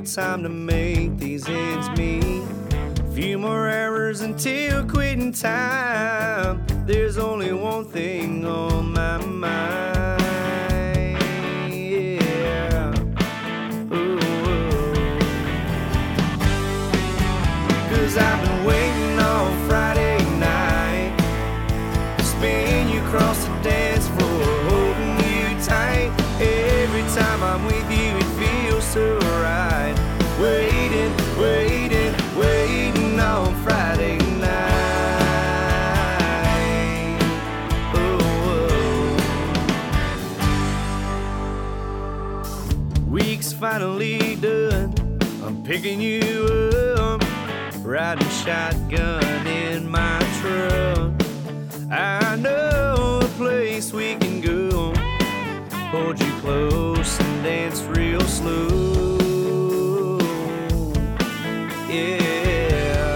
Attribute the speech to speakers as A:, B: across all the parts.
A: time to make these ends meet. Few more hours until quitting time. There's only one thing on my mind. Yeah. Ooh. 'Cause I've been waiting on Friday night to spin you across the dance floor, holding you tight. Every time I'm with you, it feels so right. Waiting, waiting, waiting on Friday night. Oh, oh. Week's finally done. I'm picking you up, riding shotgun in my truck. I know a place we can go, hold you close and dance real slow. Yeah,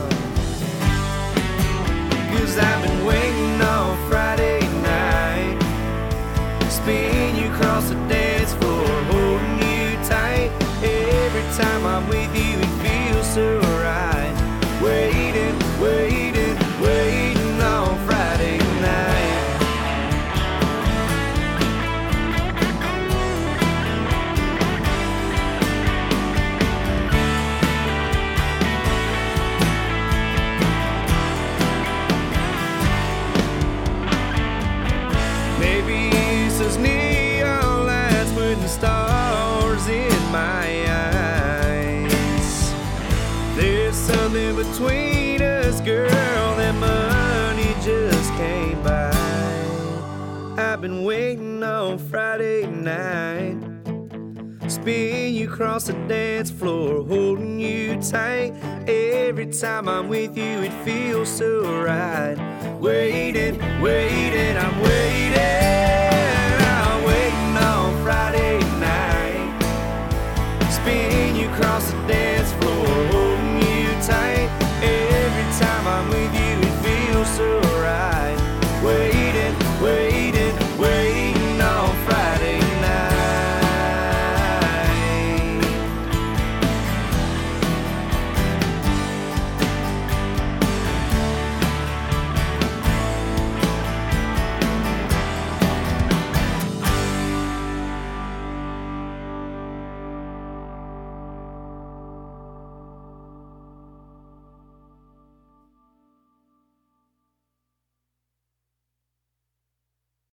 A: 'cause I've been waiting on Friday night, spin you across the dance floor, holding you tight. Every time I'm with you, it feels so right. Waiting, waiting, waiting on Friday night. Maybe it's those neon lights putting stars in my eyes. There's something between us, girl, that money just can't buy. I've been waiting on Friday night, spin you across the dance floor, holding you tight. Every time I'm with you, it feels so right. Wait